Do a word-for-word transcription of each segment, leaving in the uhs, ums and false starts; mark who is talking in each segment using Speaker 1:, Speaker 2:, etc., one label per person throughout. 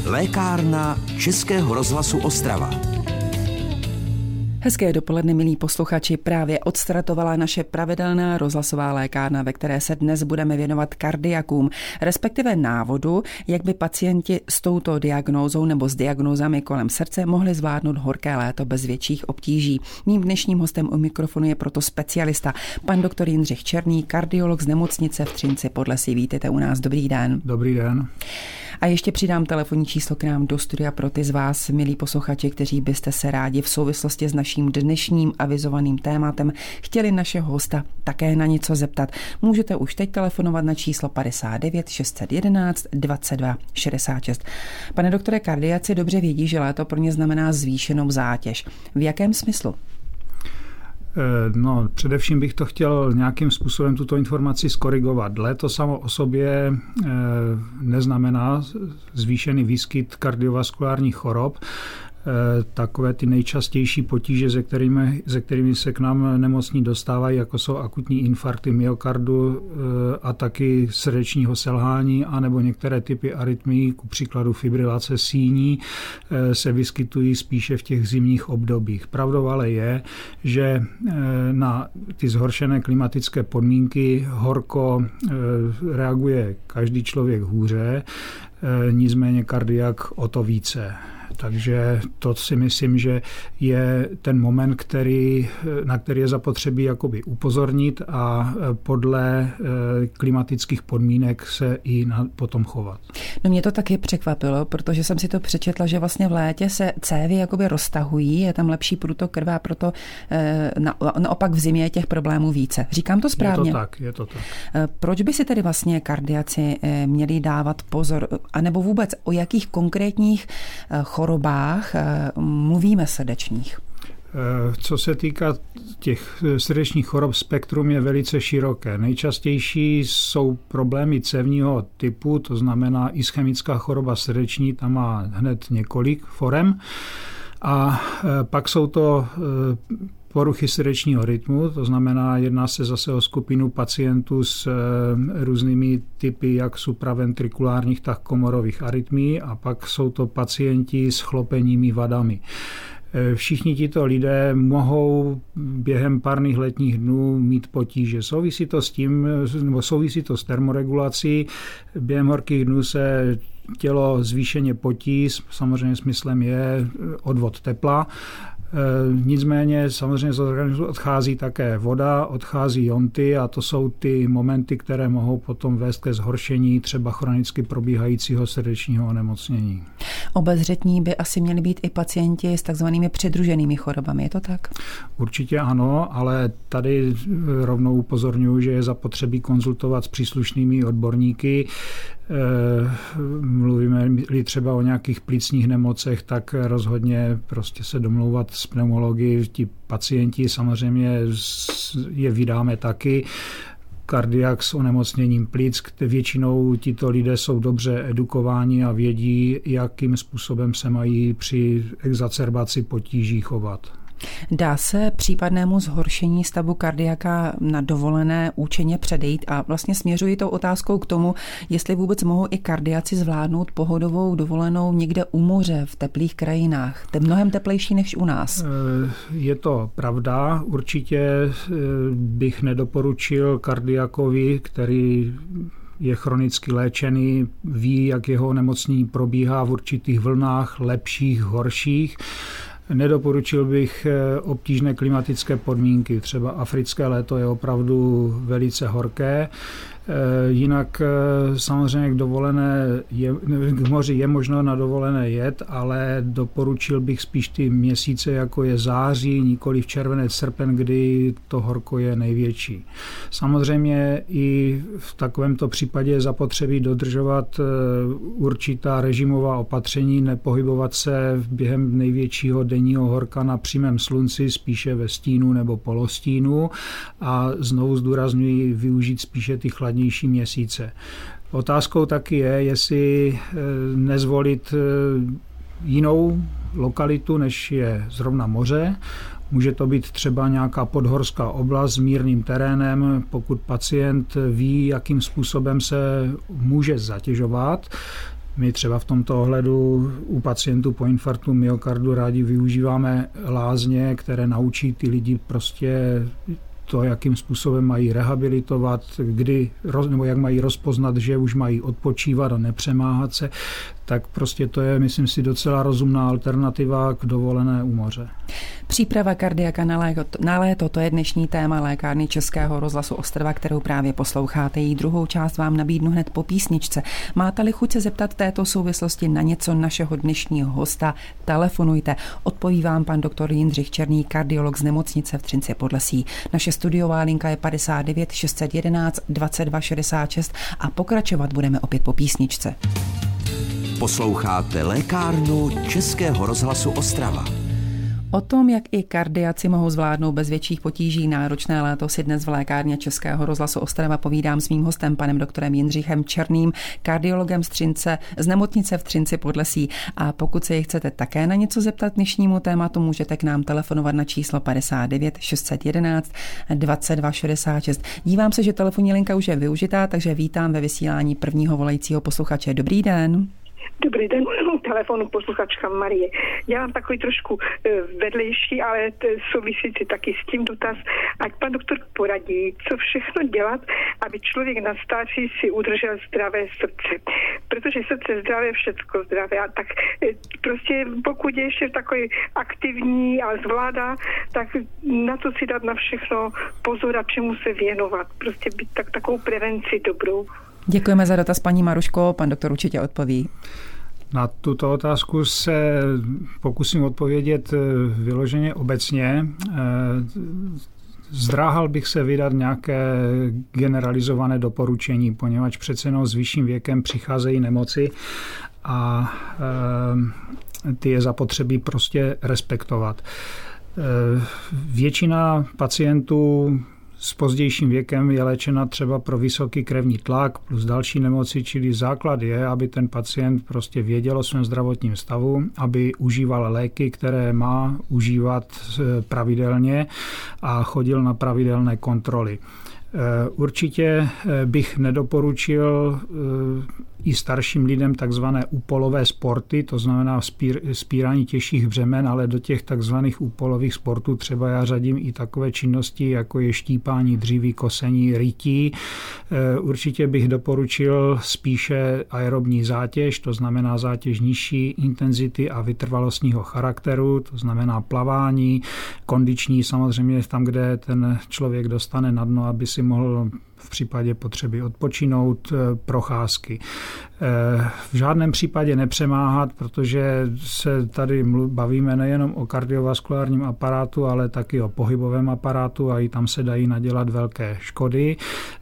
Speaker 1: Lékárna Českého rozhlasu Ostrava.
Speaker 2: Hezké dopoledne, milí posluchači, právě odstartovala naše pravidelná rozhlasová lékárna, ve které se dnes budeme věnovat kardiakům, respektive návodu, jak by pacienti s touto diagnózou nebo s diagnózami kolem srdce mohli zvládnout horké léto bez větších obtíží. Mým dnešním hostem u mikrofonu je proto specialista, pan doktor Jindřich Černý, kardiolog z nemocnice v Třinci pod Lesy. Vítejte u nás, dobrý den.
Speaker 3: Dobrý den.
Speaker 2: A ještě přidám telefonní číslo k nám do studia pro ty z vás, milí posluchači, kteří byste se rádi v souvislosti s naším dnešním avizovaným tématem chtěli našeho hosta také na něco zeptat. Můžete už teď telefonovat na číslo padesát devět šest set jedenáct dvacet dva šedesát šest. Pane doktore, kardiaci dobře vědí, že léto pro ně znamená zvýšenou zátěž. V jakém smyslu?
Speaker 3: No, především bych to chtěl nějakým způsobem tuto informaci skorigovat. Léto samo o sobě neznamená zvýšený výskyt kardiovaskulárních chorob. Takové ty nejčastější potíže, se kterými, se kterými se k nám nemocní dostávají, jako jsou akutní infarkty myokardu a taky srdečního selhání, anebo některé typy arytmií, ku příkladu fibrilace síní, se vyskytují spíše v těch zimních obdobích. Pravdou ale je, že na ty zhoršené klimatické podmínky horko reaguje každý člověk hůře, nicméně kardiak o to více. Takže to si myslím, že je ten moment, který, na který je zapotřebí jakoby upozornit a podle klimatických podmínek se i na, potom chovat.
Speaker 2: No mě to taky překvapilo, protože jsem si to přečetla, že vlastně v létě se cévy jakoby roztahují, je tam lepší průtok krve a proto na, naopak v zimě je těch problémů více. Říkám to správně?
Speaker 3: Je to tak, je to tak.
Speaker 2: Proč by si tedy vlastně kardiaci měli dávat pozor, anebo vůbec o jakých konkrétních chorobách mluvíme srdečních?
Speaker 3: Co se týká těch srdečních chorob, spektrum je velice široké. Nejčastější jsou problémy cévního typu, to znamená ischemická choroba srdeční, tam má hned několik forem. A pak jsou to poruchy srdečního rytmu, to znamená, jedná se zase o skupinu pacientů s různými typy jak supraventrikulárních, tak komorových arytmií a pak jsou to pacienti s chlopeními vadami. Všichni tito lidé mohou během párných letních dnů mít potíže. Souvisí to s tím, nebo souvisí to s termoregulací. Během horkých dnů se tělo zvýšeně potí, samozřejmě smyslem je odvod tepla. Nicméně samozřejmě z organismu odchází také voda, odchází jonty a to jsou ty momenty, které mohou potom vést ke zhoršení třeba chronicky probíhajícího srdečního onemocnění.
Speaker 2: Obezřetní by asi měli být i pacienti s takzvanými přidruženými chorobami, je to tak?
Speaker 3: Určitě ano, ale tady rovnou upozorňuji, že je zapotřebí konzultovat s příslušnými odborníky. Mluvíme-li třeba o nějakých plicních nemocech, tak rozhodně prostě se domlouvat s pneumology. Ti pacienti samozřejmě je vydáme taky. Kardiak s onemocněním plic, většinou tito lidé jsou dobře edukováni a vědí, jakým způsobem se mají při exacerbaci potíží chovat.
Speaker 2: Dá se případnému zhoršení stavu kardiaka na dovolené účinně předejít a vlastně směřuji tou otázkou k tomu, jestli vůbec mohou i kardiaci zvládnout pohodovou dovolenou někde u moře v teplých krajinách. To je mnohem teplejší než u nás.
Speaker 3: Je to pravda. Určitě bych nedoporučil kardiakovi, který je chronicky léčený, ví, jak jeho onemocnění probíhá v určitých vlnách, lepších, horších. Nedoporučil bych obtížné klimatické podmínky. Třeba africké léto je opravdu velice horké. Jinak samozřejmě k dovolené je, k moři je možno na dovolené jet, ale doporučil bych spíš ty měsíce, jako je září, nikoli v červenec, srpen, kdy to horko je největší. Samozřejmě i v takovémto případě je zapotřebí dodržovat určitá režimová opatření, nepohybovat se během největšího denního horka na přímém slunci, spíše ve stínu nebo polostínu a znovu zdůrazňuji využít spíše ty chladnější měsíce. Otázkou taky je, jestli nezvolit jinou lokalitu, než je zrovna moře. Může to být třeba nějaká podhorská oblast s mírným terénem, pokud pacient ví, jakým způsobem se může zatěžovat. My třeba v tomto ohledu u pacientů po infarktu myokardu rádi využíváme lázně, které naučí ty lidi prostě to, jakým způsobem mají rehabilitovat, kdy, nebo jak mají rozpoznat, že už mají odpočívat a nepřemáhat se, tak prostě to je, myslím si, docela rozumná alternativa k dovolené u moře.
Speaker 2: Příprava kardiaka na léto, na léto, to je dnešní téma lékárny Českého rozhlasu Ostrava, kterou právě posloucháte. Její druhou část vám nabídnu hned po písničce. Máte-li chuť se zeptat této souvislosti na něco našeho dnešního hosta, telefonujte. Odpoví vám pan doktor Jindřich Černý, kardiolog z nemocnice v Třinci pod Lesí. Naše studiová linka je padesát devět šest set jedenáct dvacet dva šedesát šest a pokračovat budeme opět po písničce.
Speaker 1: Posloucháte lékárnu Českého rozhlasu Ostrava.
Speaker 2: O tom, jak i kardiaci mohou zvládnout bez větších potíží náročné léto, si dnes v lékárně Českého rozhlasu Ostrava povídám s mým hostem, panem doktorem Jindřichem Černým, kardiologem z Třince, z nemocnice v Třinci pod Lesí. A pokud se chcete také na něco zeptat dnešnímu tématu, můžete k nám telefonovat na číslo padesát devět šest set jedenáct dvacet dva šedesát šest. Dívám se, že telefonní linka už je využitá, takže vítám ve vysílání prvního volajícího posluchače. Dobrý den.
Speaker 4: Dobrý den, telefonu posluchačka Marie. Já mám takový trošku vedlejší, ale souvisící taky s tím dotaz, ať pan doktor poradí, co všechno dělat, aby člověk na stáří si udržel zdravé srdce. Protože srdce zdravé, všecko zdravé. A tak prostě pokud je ještě takový aktivní a zvládá, tak na to si dát na všechno pozor a čemu se věnovat. Prostě být tak, takovou prevenci dobrou.
Speaker 2: Děkujeme za dotaz, paní Maruško, pan doktor určitě odpoví.
Speaker 3: Na tuto otázku se pokusím odpovědět vyloženě obecně. Zdráhal bych se vydat nějaké generalizované doporučení, poněvadž přece jenom s vyšším věkem přicházejí nemoci a ty je zapotřebí prostě respektovat. Většina pacientů s pozdějším věkem je léčena třeba pro vysoký krevní tlak plus další nemoci, čili základ je, aby ten pacient prostě věděl o svém zdravotním stavu, aby užíval léky, které má užívat pravidelně a chodil na pravidelné kontroly. Určitě bych nedoporučil i starším lidem takzvané úpolové sporty, to znamená spírání těžších břemen, ale do těch takzvaných úpolových sportů třeba já řadím i takové činnosti, jako je štípání dříví, kosení, rytí. Určitě bych doporučil spíše aerobní zátěž, to znamená zátěž nižší intenzity a vytrvalostního charakteru, to znamená plavání, kondiční samozřejmě tam, kde ten člověk dostane na dno, aby si mohl v případě potřeby odpočinout, procházky. V žádném případě nepřemáhat, protože se tady bavíme nejenom o kardiovaskulárním aparátu, ale taky o pohybovém aparátu a i tam se dají nadělat velké škody.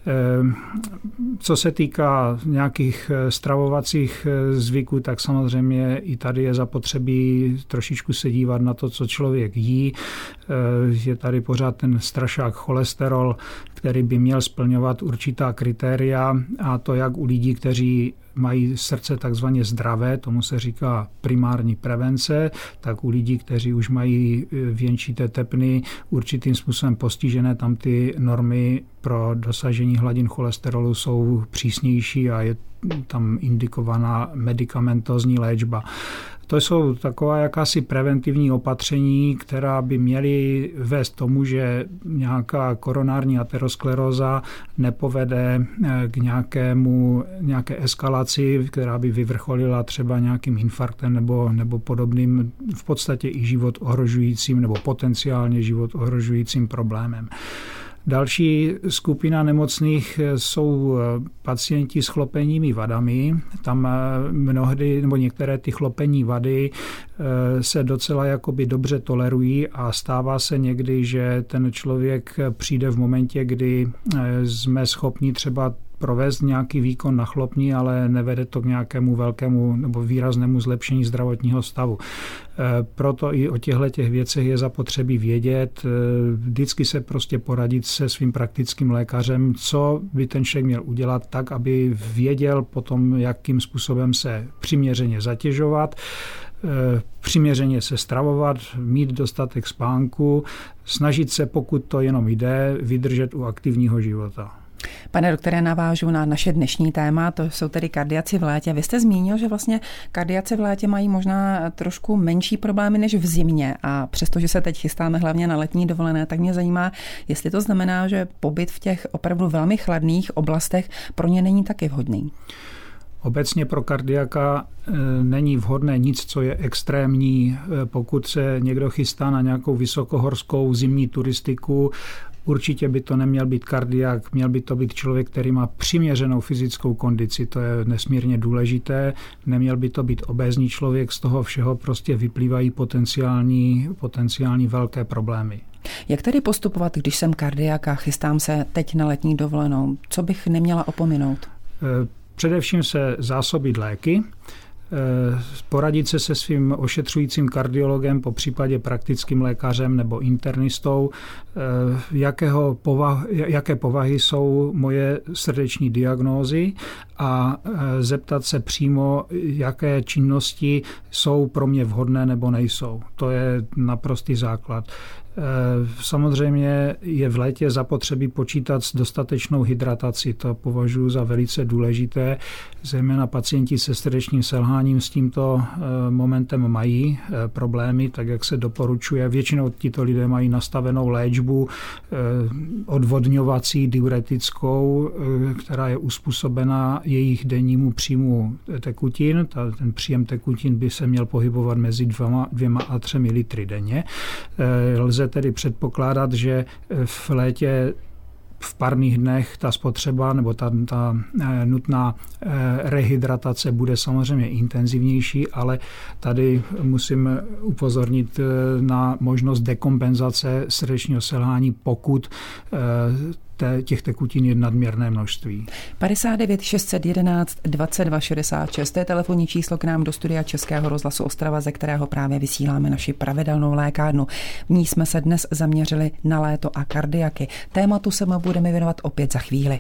Speaker 3: Co se týká nějakých stravovacích zvyků, tak samozřejmě i tady je zapotřebí trošičku se dívat na to, co člověk jí. Je tady pořád ten strašák cholesterol, který by měl splňovat určitá kritéria, a to jak u lidí, kteří mají srdce takzvaně zdravé, tomu se říká primární prevence, tak u lidí, kteří už mají věnčité tepny, určitým způsobem postižené, tam ty normy pro dosažení hladin cholesterolu jsou přísnější a je tam indikovaná medikamentozní léčba. To jsou taková jakási preventivní opatření, která by měly vést tomu, že nějaká koronární ateroskleróza nepovede k nějakému, nějaké eskalaci, která by vyvrcholila třeba nějakým infarktem nebo, nebo podobným, v podstatě i život ohrožujícím nebo potenciálně život ohrožujícím problémem. Další skupina nemocných jsou pacienti s chlopenními vadami. Tam mnohdy, nebo některé ty chlopenní vady se docela jakoby dobře tolerují a stává se někdy, že ten člověk přijde v momentě, kdy jsme schopni třeba provést nějaký výkon na chlopní, ale nevede to k nějakému velkému nebo výraznému zlepšení zdravotního stavu. Proto i o těchto těch věcech je zapotřebí vědět, vždycky se prostě poradit se svým praktickým lékařem, co by ten člověk měl udělat tak, aby věděl potom, jakým způsobem se přiměřeně zatěžovat, přiměřeně se stravovat, mít dostatek spánku, snažit se, pokud to jenom jde, vydržet u aktivního života.
Speaker 2: Pane doktore, navážu na naše dnešní téma, to jsou tedy kardiaci v létě. Vy jste zmínil, že vlastně kardiaci v létě mají možná trošku menší problémy než v zimě a přestože se teď chystáme hlavně na letní dovolené, tak mě zajímá, jestli to znamená, že pobyt v těch opravdu velmi chladných oblastech pro ně není taky vhodný.
Speaker 3: Obecně pro kardiaka není vhodné nic, co je extrémní. Pokud se někdo chystá na nějakou vysokohorskou zimní turistiku, určitě by to neměl být kardiak, měl by to být člověk, který má přiměřenou fyzickou kondici, to je nesmírně důležité. Neměl by to být obézní člověk, z toho všeho prostě vyplývají potenciální, potenciální velké problémy.
Speaker 2: Jak tedy postupovat, když jsem kardiak a chystám se teď na letní dovolenou? Co bych neměla opominout?
Speaker 3: Především se zásobit léky, poradit se se svým ošetřujícím kardiologem, po případě praktickým lékařem nebo internistou, jakého povah, jaké povahy jsou moje srdeční diagnózy a zeptat se přímo, jaké činnosti jsou pro mě vhodné nebo nejsou. To je naprostý základ. Samozřejmě je v létě zapotřebí počítat s dostatečnou hydratací. To považuji za velice důležité. Zejména pacienti se srdečním selháním s tímto momentem mají problémy, tak jak se doporučuje. Většinou tito lidé mají nastavenou léčbu odvodňovací, diuretickou, která je uspůsobena jejich dennímu příjmu tekutin. Ten příjem tekutin by se měl pohybovat mezi dvěma, dvěma a třemi litry denně. Lze tedy předpokládat, že v létě v parných dnech ta spotřeba nebo ta, ta nutná rehydratace bude samozřejmě intenzivnější, ale tady musím upozornit na možnost dekompenzace srdečního selhání, pokud těch tekutin je nadměrné množství.
Speaker 2: padesát devět šest set jedenáct dvacet dva šedesát šest, to je telefonní číslo k nám do studia Českého rozhlasu Ostrava, ze kterého právě vysíláme naši pravidelnou lékárnu. V ní jsme se dnes zaměřili na léto a kardiaky. Tématu se budeme věnovat opět za chvíli.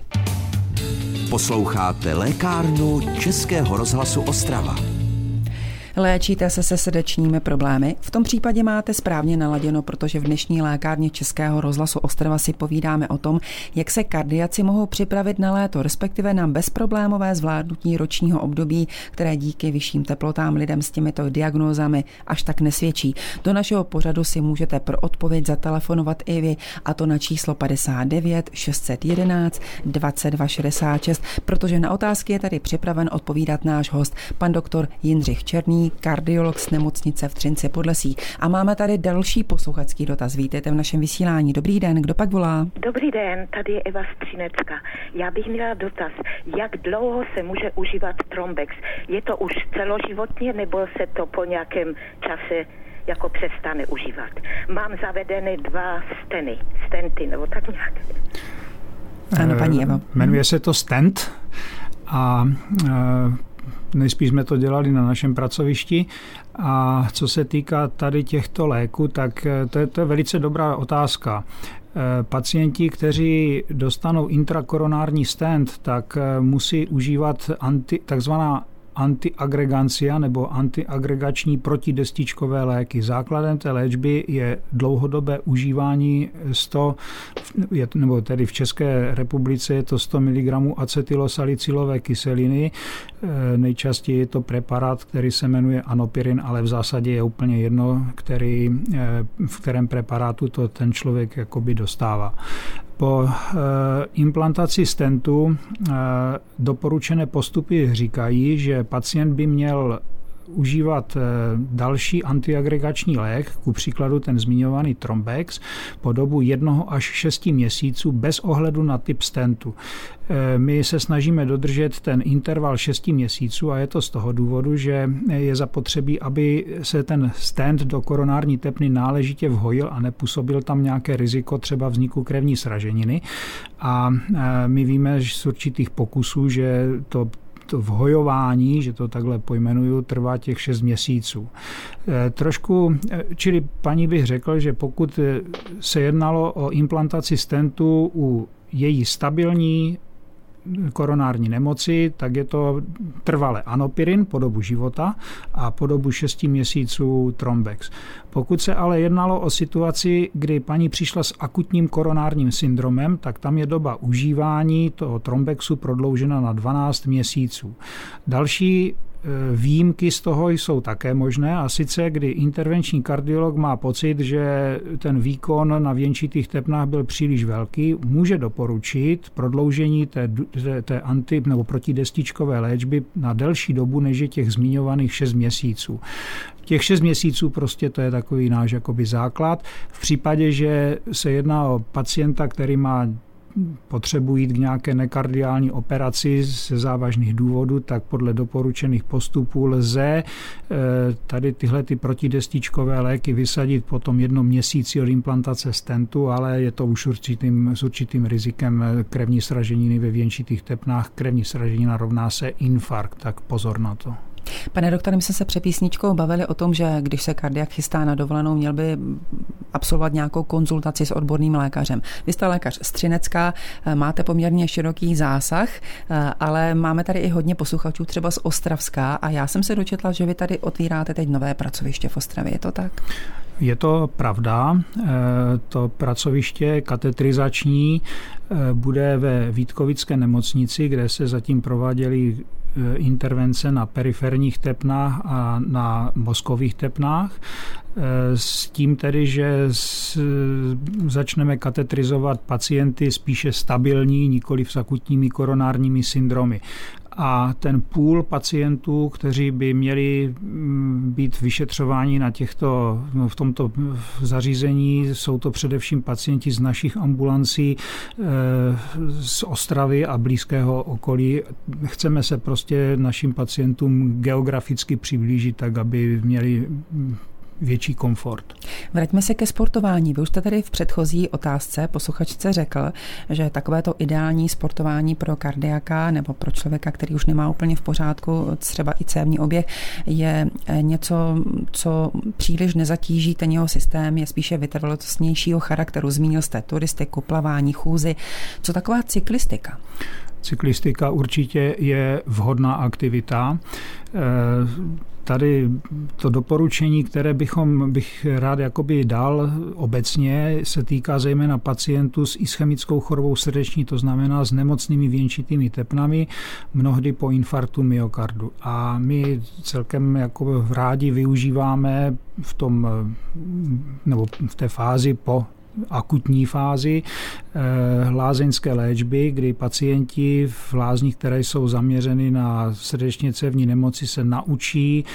Speaker 1: Posloucháte lékárnu Českého rozhlasu Ostrava.
Speaker 2: Léčíte se se srdečními problémy? V tom případě máte správně naladěno, protože v dnešní lékárně Českého rozhlasu Ostrava si povídáme o tom, jak se kardiaci mohou připravit na léto, respektive na bezproblémové zvládnutí ročního období, které díky vyšším teplotám lidem s těmito diagnózami až tak nesvědčí. Do našeho pořadu si můžete pro odpověď zatelefonovat i vy, a to na číslo padesát devět šest set jedenáct dvacet dva šedesát šest, protože na otázky je tady připraven odpovídat náš host, pan doktor Jindřich Černý, kardiolog z nemocnice v Třinci pod Lesí. A máme tady další posluchačský dotaz. Vítejte v našem vysílání. Dobrý den, kdo pak volá?
Speaker 5: Dobrý den, tady je Eva z Třinecka. Já bych měla dotaz, jak dlouho se může užívat Trombex? Je to už celoživotně, nebo se to po nějakém čase jako přestane užívat? Mám zavedeny dva steny, stenty, nebo tak nějak.
Speaker 2: Ano, paní Evo.
Speaker 3: Jmenuje se to stent a nejspíš jsme to dělali na našem pracovišti. A co se týká tady těchto léků, tak to je, to je velice dobrá otázka. Pacienti, kteří dostanou intrakoronární stent, tak musí užívat anti, takzvaná antiagregancia nebo antiagregační protidestičkové léky. Základem té léčby je dlouhodobé užívání sto, nebo tedy v České republice je to sto miligramů acetylosalicylové kyseliny. Nejčastěji je to preparát, který se jmenuje Anopirin, ale v zásadě je úplně jedno, který, v kterém preparátu to ten člověk jakoby dostává. Po implantaci stentu doporučené postupy říkají, že pacient by měl užívat další antiagregační lék, ku příkladu ten zmiňovaný Trombex, po dobu jednoho až šesti měsíců bez ohledu na typ stentu. My se snažíme dodržet ten interval šesti měsíců a je to z toho důvodu, že je zapotřebí, aby se ten stent do koronární tepny náležitě vhojil a nepůsobil tam nějaké riziko třeba vzniku krevní sraženiny. A my víme z určitých pokusů, že to to vhojování, že to takhle pojmenuju, trvá těch šest měsíců. Trošku, čili paní bych řekl, že pokud se jednalo o implantaci stentu u její stabilní koronární nemoci, tak je to trvale anopirin po dobu života a po dobu šesti měsíců Trombex. Pokud se ale jednalo o situaci, kdy paní přišla s akutním koronárním syndromem, tak tam je doba užívání toho Trombexu prodloužena na dvanáct měsíců. Další výjimky z toho jsou také možné, a sice kdy intervenční kardiolog má pocit, že ten výkon na věnčitých tepnách byl příliš velký, může doporučit prodloužení té, té, té anti nebo protidestičkové léčby na delší dobu, než je těch zmiňovaných šest měsíců. Těch šest měsíců prostě to je takový náš jakoby základ. V případě, že se jedná o pacienta, který má potřebují jít k nějaké nekardiální operaci ze závažných důvodů, tak podle doporučených postupů lze tady tyhle ty protidestičkové léky vysadit po tom jednom měsíci od implantace stentu, ale je to už určitým, s určitým rizikem krevní sraženiny ve věnčitých tepnách. Krevní sraženina rovná se infarkt, tak pozor na to.
Speaker 2: Pane doktore, my jsme se před písničkou bavili o tom, že když se kardiak chystá na dovolenou, měl by absolvovat nějakou konzultaci s odborným lékařem. Vy jste lékař z Třinecka, máte poměrně široký zásah, ale máme tady i hodně posluchačů třeba z Ostravska a já jsem se dočetla, že vy tady otvíráte teď nové pracoviště v Ostravě. Je to tak?
Speaker 3: Je to pravda. To pracoviště katetrizační bude ve Vítkovické nemocnici, kde se zatím prováděly intervence na periferních tepnách a na mozkových tepnách. S tím tedy, že začneme katetrizovat pacienty spíše stabilní, nikoli s akutními koronárními syndromy. A ten půl pacientů, kteří by měli být vyšetřováni na těchto, v tomto zařízení, jsou to především pacienti z našich ambulancí z Ostravy a blízkého okolí. Chceme se prostě našim pacientům geograficky přiblížit tak, aby měli větší komfort.
Speaker 2: Vraťme se ke sportování. Vy už jste tady v předchozí otázce posluchačce řekl, že takovéto ideální sportování pro kardiaka nebo pro člověka, který už nemá úplně v pořádku třeba i cévní oběh, je něco, co příliš nezatíží ten jeho systém, je spíše vytrvalostnějšího charakteru. Zmínil jste turistiku, plavání, chůzi. Co taková cyklistika?
Speaker 3: Cyklistika určitě je vhodná aktivita. Tady to doporučení, které bychom, bych rád jakoby dal obecně, se týká zejména pacientů s ischemickou chorobou srdeční, to znamená s nemocnými věnčitými tepnami, mnohdy po infarktu myokardu. A my celkem jako rádi využíváme v tom, nebo v té fázi po akutní fázi lázeňské léčby, kdy pacienti v lázních, které jsou zaměřeny na srdečně cévní nemoci, se naučí,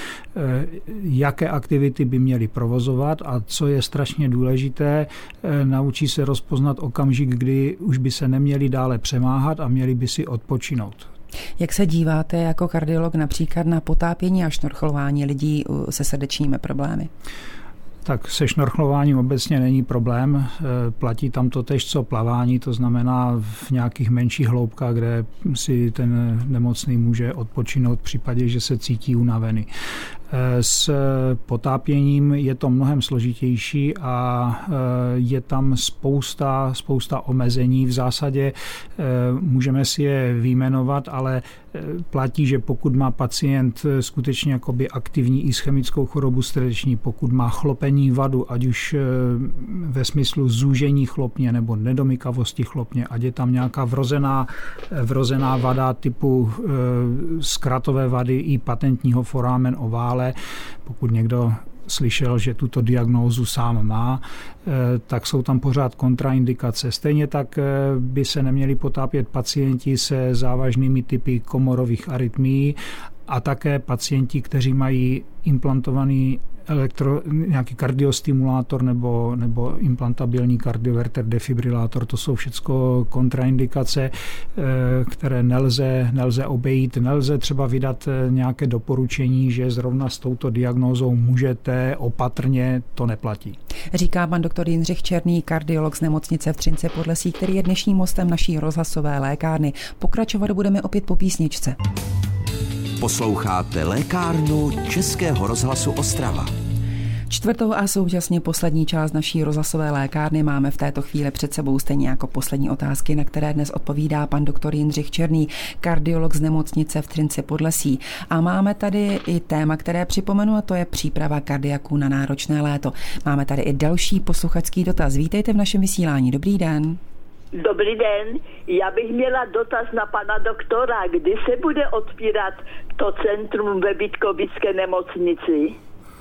Speaker 3: jaké aktivity by měli provozovat a co je strašně důležité, naučí se rozpoznat okamžik, kdy už by se neměli dále přemáhat a měli by si odpočinout.
Speaker 2: Jak se díváte jako kardiolog například na potápění a šnorchlování lidí se srdečními problémy?
Speaker 3: Tak se šnorchlováním obecně není problém. Platí tam to též, co plavání, to znamená v nějakých menších hloubkách, kde si ten nemocný může odpočinout v případě, že se cítí unavený. S potápěním je to mnohem složitější a je tam spousta, spousta omezení. V zásadě můžeme si je vyjmenovat, ale platí, že pokud má pacient skutečně jakoby aktivní ischemickou chorobu srdeční, pokud má chlopení vadu, ať už ve smyslu zúžení chlopně nebo nedomykavosti chlopně, ať je tam nějaká vrozená, vrozená vada typu zkratové vady i patentního foramen ovále, pokud někdo slyšel, že tuto diagnózu sám má, tak jsou tam pořád kontraindikace. Stejně tak by se neměli potápět pacienti se závažnými typy komorových arytmií a také pacienti, kteří mají implantovaný elektro, nějaký kardiostimulátor nebo, nebo implantabilní kardioverter defibrilátor. To jsou všechno kontraindikace, které nelze, nelze obejít. Nelze třeba vydat nějaké doporučení, že zrovna s touto diagnózou můžete opatrně, to neplatí.
Speaker 2: Říká pan doktor Jindřich Černý, kardiolog z nemocnice v Třinci pod Lesí, který je dnešním hostem naší rozhlasové lékárny. Pokračovat budeme opět po písničce.
Speaker 1: Posloucháte lékárnu Českého rozhlasu Ostrava.
Speaker 2: Čtvrtou a současně poslední část naší rozhlasové lékárny máme v této chvíli před sebou, stejně jako poslední otázky, na které dnes odpovídá pan doktor Jindřich Černý, kardiolog z nemocnice v Třinci pod Lesí. A máme tady i téma, které připomenu, a to je příprava kardiaků na náročné léto. Máme tady i další posluchačský dotaz. Vítejte v našem vysílání. Dobrý den.
Speaker 6: Dobrý den, já bych měla dotaz na pana doktora, kdy se bude otvírat to centrum ve Vítkovické nemocnici?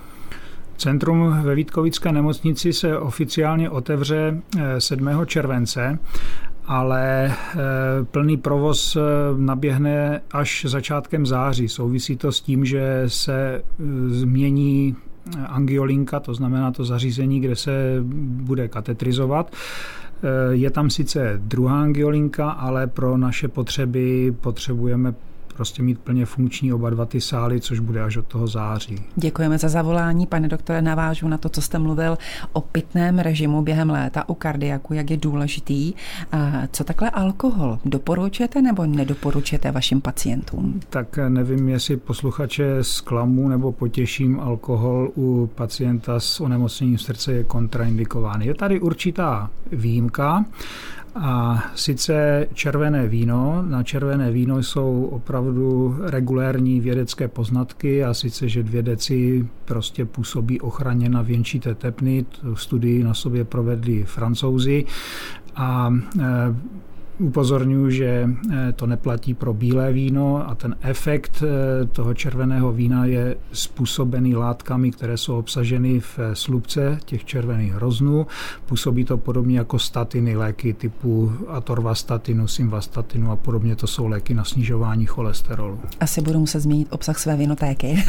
Speaker 3: Centrum ve Vítkovické nemocnici se oficiálně otevře sedmého července, ale plný provoz naběhne až začátkem září. Souvisí to s tím, že se změní angiolinka, to znamená to zařízení, kde se bude katetrizovat. Je tam sice druhá angiolinka, ale pro naše potřeby potřebujeme prostě mít plně funkční oba dva ty sály, což bude až od toho září.
Speaker 2: Děkujeme za zavolání. Pane doktore, navážu na to, co jste mluvil o pitném režimu během léta u kardiaku, jak je důležitý. Co takhle alkohol? Doporučujete nebo nedoporučujete vašim pacientům?
Speaker 3: Tak nevím, jestli posluchače zklamu nebo potěším, alkohol u pacienta s onemocněním srdce je kontraindikován. Je tady určitá výjimka, a sice červené víno. Na červené víno jsou opravdu regulérní vědecké poznatky, a sice, že dvě deci prostě působí ochraně na věnčité tepny. Studii na sobě provedli Francouzi a upozorňuji, že to neplatí pro bílé víno a ten efekt toho červeného vína je způsobený látkami, které jsou obsaženy v slupce těch červených hroznů. Působí to podobně jako statiny, léky typu atorvastatinu, simvastatinu a podobně. To jsou léky na snižování cholesterolu.
Speaker 2: Asi budu muset změnit obsah své vinotéky.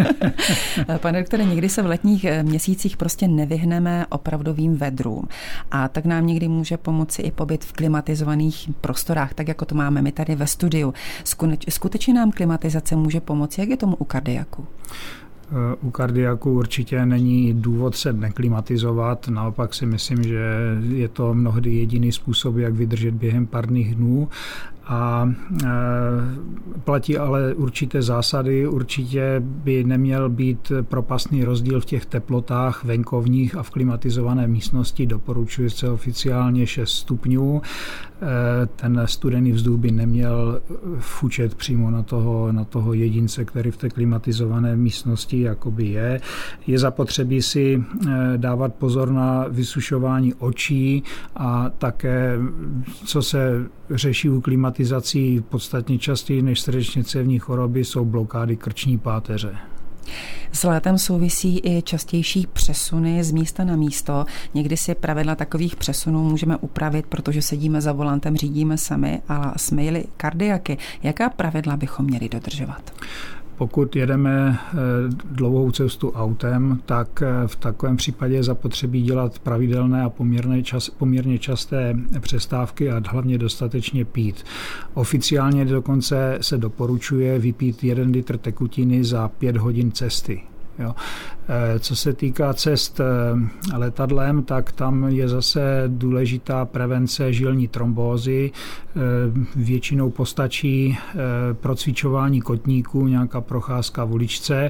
Speaker 2: Pane doktore, někdy se v letních měsících prostě nevyhneme opravdovým vedrům. A tak nám někdy může pomoci i pobyt v klimatizovaných prostorách, tak jako to máme my tady ve studiu. Skutečně nám klimatizace může pomoci, jak je tomu u kardiaku?
Speaker 3: U kardiaku určitě není důvod se neklimatizovat, naopak si myslím, že je to mnohdy jediný způsob, jak vydržet během pár dnů. A e, platí ale určité zásady, určitě by neměl být propastný rozdíl v těch teplotách venkovních a v klimatizované místnosti. Doporučuje se oficiálně šest stupňů. E, ten studený vzduch by neměl fučet přímo na toho, na toho jedince, který v té klimatizované místnosti jakoby je. Je zapotřebí si dávat pozor na vysušování očí a také, co se řeší u klimatizací podstatně častěji než srdečně cévní choroby, jsou blokády krční páteře.
Speaker 2: S létem souvisí i častější přesuny z místa na místo. Někdy si pravidla takových přesunů můžeme upravit, protože sedíme za volantem, řídíme sami, ale jsme-li kardiaky. Jaká pravidla bychom měli dodržovat?
Speaker 3: Pokud jedeme dlouhou cestu autem, tak v takovém případě je zapotřebí dělat pravidelné a poměrně, čas, poměrně časté přestávky a hlavně dostatečně pít. Oficiálně dokonce se doporučuje vypít jeden litr tekutiny za pět hodin cesty. Jo. Co se týká cest letadlem, tak tam je zase důležitá prevence žilní trombózy. Většinou postačí procvičování kotníků, nějaká procházka v uličce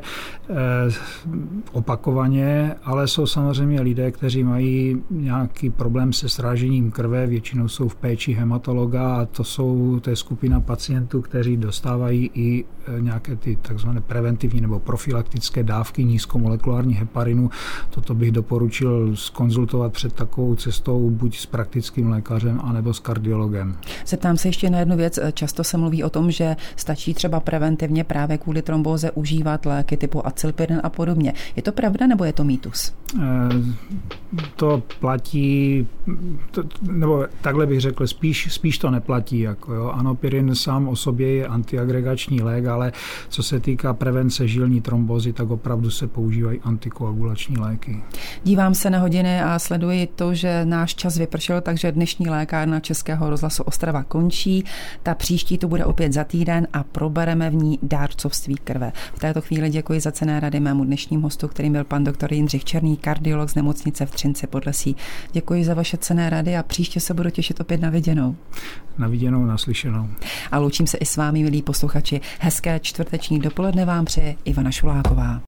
Speaker 3: opakovaně, ale jsou samozřejmě lidé, kteří mají nějaký problém se srážením krve, většinou jsou v péči hematologa a to jsou to je skupina pacientů, kteří dostávají i nějaké ty takzvané preventivní nebo profilaktické dávky nízkomolekulární heparinu. Toto bych doporučil zkonzultovat před takovou cestou buď s praktickým lékařem, anebo s kardiologem.
Speaker 2: Zeptám se ještě na jednu věc. Často se mluví o tom, že stačí třeba preventivně právě kvůli trombóze užívat léky typu acylpyrin a podobně. Je to pravda, nebo je to mýtus?
Speaker 3: To platí, to, nebo takhle bych řekl, spíš, spíš to neplatí. Jako jo. Anopyrin sám o sobě je antiagregační lék, ale co se týká prevence žilní trombózy, tak opravdu se používají antikoagulační léky.
Speaker 2: Dívám se na hodiny a sleduji to, že náš čas vypršel, takže dnešní lékárna Českého rozhlasu Ostrava končí. Ta příští tu bude opět za týden a probereme v ní dárcovství krve. V této chvíli děkuji za cenné rady mému dnešním hostu, kterým byl pan doktor Jindřich Černý, kardiolog z nemocnice v Třinci pod Lesí. Děkuji za vaše cenné rady a příště se budu těšit opět na viděnou.
Speaker 3: Na viděnou, naslyšenou.
Speaker 2: A loučím se i s vámi, milí posluchači. Hezké čtvrteční dopoledne vám přeje Ivana Šuláková.